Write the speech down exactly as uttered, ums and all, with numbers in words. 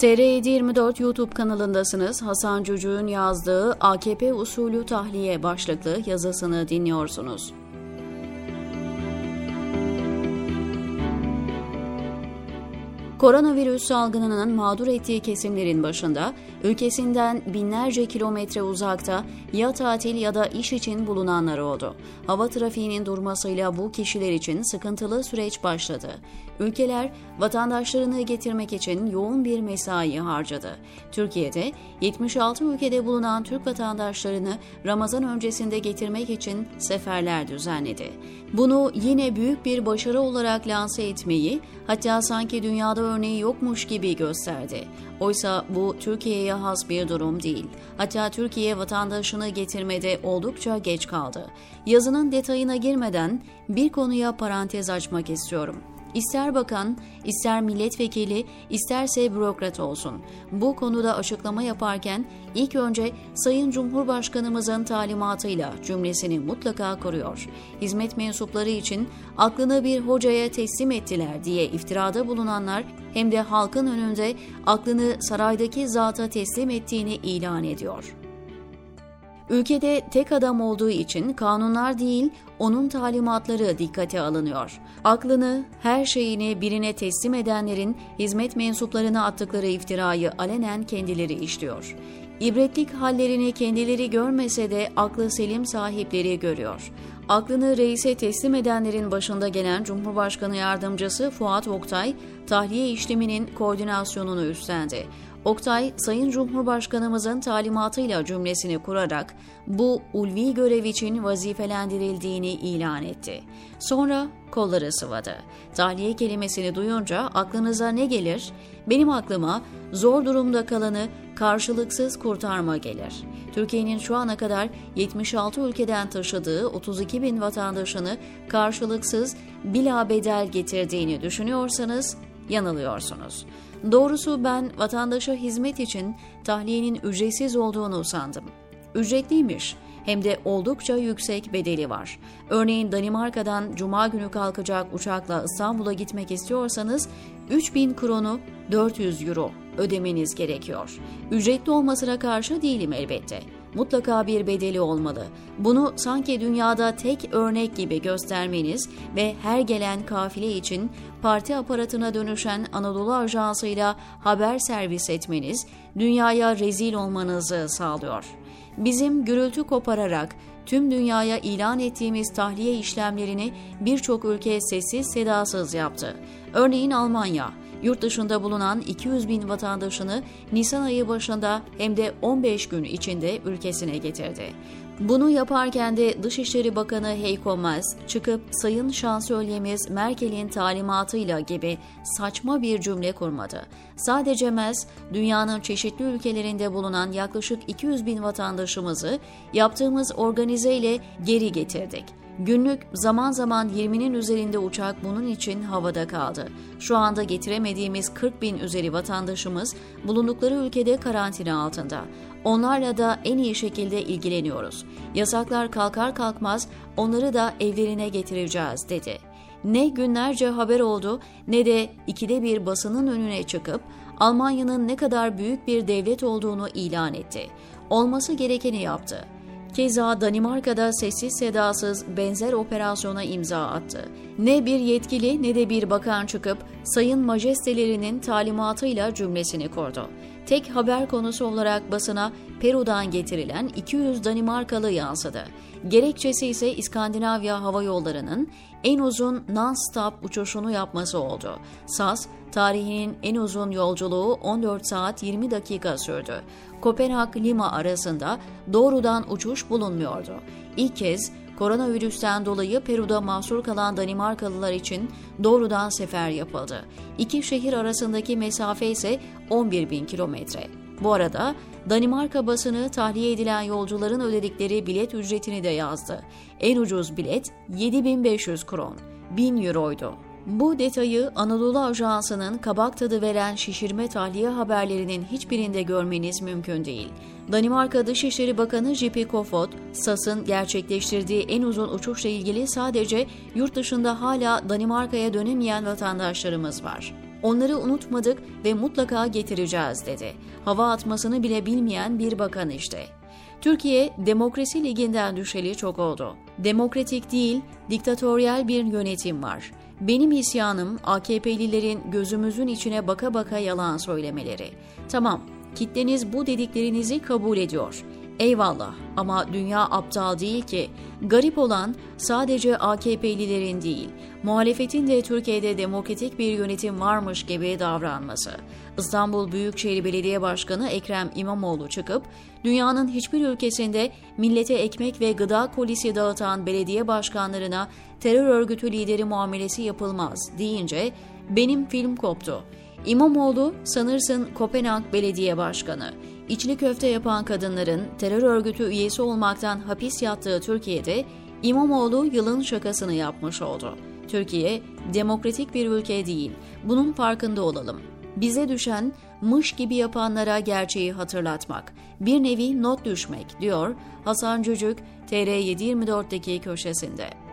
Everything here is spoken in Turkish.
T R yedi yirmi dört YouTube kanalındasınız. Hasan Cücük'ün yazdığı A K P usulü tahliye başlıklı yazısını dinliyorsunuz. Koronavirüs salgınının mağdur ettiği kesimlerin başında, ülkesinden binlerce kilometre uzakta ya tatil ya da iş için bulunanlar oldu. Hava trafiğinin durmasıyla bu kişiler için sıkıntılı süreç başladı. Ülkeler vatandaşlarını getirmek için yoğun bir mesai harcadı. Türkiye'de yetmiş altı ülkede bulunan Türk vatandaşlarını Ramazan öncesinde getirmek için seferler düzenledi. Bunu yine büyük bir başarı olarak lanse etmeyi, hatta sanki dünyada örneği yokmuş gibi gösterdi. Oysa bu Türkiye'ye has bir durum değil. Hatta Türkiye vatandaşını getirmede oldukça geç kaldı. Yazının detayına girmeden bir konuya parantez açmak istiyorum. İster bakan, ister milletvekili, isterse bürokrat olsun. Bu konuda açıklama yaparken ilk önce Sayın Cumhurbaşkanımızın talimatıyla cümlesini mutlaka koruyor. Hizmet mensupları için aklını bir hocaya teslim ettiler diye iftirada bulunanlar hem de halkın önünde aklını saraydaki zata teslim ettiğini ilan ediyor. Ülkede tek adam olduğu için kanunlar değil, onun talimatları dikkate alınıyor. Aklını, her şeyini birine teslim edenlerin hizmet mensuplarına attıkları iftirayı alenen kendileri işliyor. İbretlik hallerini kendileri görmese de aklı selim sahipleri görüyor. Aklını reise teslim edenlerin başında gelen Cumhurbaşkanı Yardımcısı Fuat Oktay, tahliye işleminin koordinasyonunu üstlendi. Oktay, Sayın Cumhurbaşkanımızın talimatıyla cümlesini kurarak bu ulvi görev için vazifelendirildiğini ilan etti. Sonra kolları sıvadı. Tahliye kelimesini duyunca aklınıza ne gelir? Benim aklıma zor durumda kalanı karşılıksız kurtarma gelir. Türkiye'nin şu ana kadar yetmiş altı ülkeden taşıdığı otuz iki bin vatandaşını karşılıksız bilabedel getirdiğini düşünüyorsanız yanılıyorsunuz. Doğrusu ben vatandaşa hizmet için tahliyenin ücretsiz olduğunu sandım. Ücretliymiş, hem de oldukça yüksek bedeli var. Örneğin Danimarka'dan Cuma günü kalkacak uçakla İstanbul'a gitmek istiyorsanız üç bin kronu dört yüz euro ödemeniz gerekiyor. Ücretli olmasına karşı değilim elbette. Mutlaka bir bedeli olmalı. Bunu sanki dünyada tek örnek gibi göstermeniz ve her gelen kafile için parti aparatına dönüşen Anadolu Ajansı'yla haber servis etmeniz, dünyaya rezil olmanızı sağlıyor. Bizim gürültü kopararak tüm dünyaya ilan ettiğimiz tahliye işlemlerini birçok ülke sessiz sedasız yaptı. Örneğin Almanya, yurt dışında bulunan iki yüz bin vatandaşını Nisan ayı başında hem de on beş gün içinde ülkesine getirdi. Bunu yaparken de Dışişleri Bakanı Heiko Maas çıkıp Sayın Şansölyemiz Merkel'in talimatıyla gibi saçma bir cümle kurmadı. Sadece Maas, dünyanın çeşitli ülkelerinde bulunan yaklaşık iki yüz bin vatandaşımızı yaptığımız organizeyle geri getirdik. Günlük zaman zaman yirminin üzerinde uçak bunun için havada kaldı. Şu anda getiremediğimiz kırk bin üzeri vatandaşımız bulundukları ülkede karantina altında. Onlarla da en iyi şekilde ilgileniyoruz. Yasaklar kalkar kalkmaz onları da evlerine getireceğiz dedi. Ne günlerce haber oldu ne de ikide bir basının önüne çıkıp Almanya'nın ne kadar büyük bir devlet olduğunu ilan etti. Olması gerekeni yaptı. Keza Danimarka'da sessiz sedasız benzer operasyona imza attı. Ne bir yetkili ne de bir bakan çıkıp sayın majestelerinin talimatıyla cümlesini kurdu. Tek haber konusu olarak basına Peru'dan getirilen iki yüz Danimarkalı yansıdı. Gerekçesi ise İskandinavya Hava Yolları'nın en uzun non-stop uçuşunu yapması oldu. S A S, tarihinin en uzun yolculuğu on dört saat yirmi dakika sürdü. Kopenhag-Lima arasında doğrudan uçuş bulunmuyordu. İlk kez koronavirüsten dolayı Peru'da mahsur kalan Danimarkalılar için doğrudan sefer yapıldı. İki şehir arasındaki mesafe ise on bir bin kilometre. Bu arada Danimarka basını tahliye edilen yolcuların ödedikleri bilet ücretini de yazdı. En ucuz bilet yedi bin beş yüz kron, bin euroydu. Bu detayı Anadolu Ajansı'nın kabak tadı veren şişirme tahliye haberlerinin hiçbirinde görmeniz mümkün değil. Danimarka Dışişleri Bakanı Jeppe Kofod, S A S'ın gerçekleştirdiği en uzun uçuşla ilgili sadece yurt dışında hala Danimarka'ya dönemeyen vatandaşlarımız var. Onları unutmadık ve mutlaka getireceğiz dedi. Hava atmasını bile bilmeyen bir bakan işte. Türkiye, Demokrasi Ligi'nden düşeli çok oldu. Demokratik değil, diktatöryel bir yönetim var. Benim isyanım A K P'lilerin gözümüzün içine baka baka yalan söylemeleri. Tamam, kitleniz bu dediklerinizi kabul ediyor. Eyvallah, ama dünya aptal değil ki. Garip olan sadece A K P'lilerin değil, muhalefetin de Türkiye'de demokratik bir yönetim varmış gibi davranması. İstanbul Büyükşehir Belediye Başkanı Ekrem İmamoğlu çıkıp, dünyanın hiçbir ülkesinde millete ekmek ve gıda kolisi dağıtan belediye başkanlarına terör örgütü lideri muamelesi yapılmaz deyince benim film koptu. İmamoğlu sanırsın Kopenhag Belediye Başkanı. İçli köfte yapan kadınların terör örgütü üyesi olmaktan hapis yattığı Türkiye'de İmamoğlu yılın şakasını yapmış oldu. Türkiye demokratik bir ülke değil. Bunun farkında olalım. Bize düşen mış gibi yapanlara gerçeği hatırlatmak, bir nevi not düşmek diyor Hasan Cücük T R yedi yirmi dört'teki köşesinde.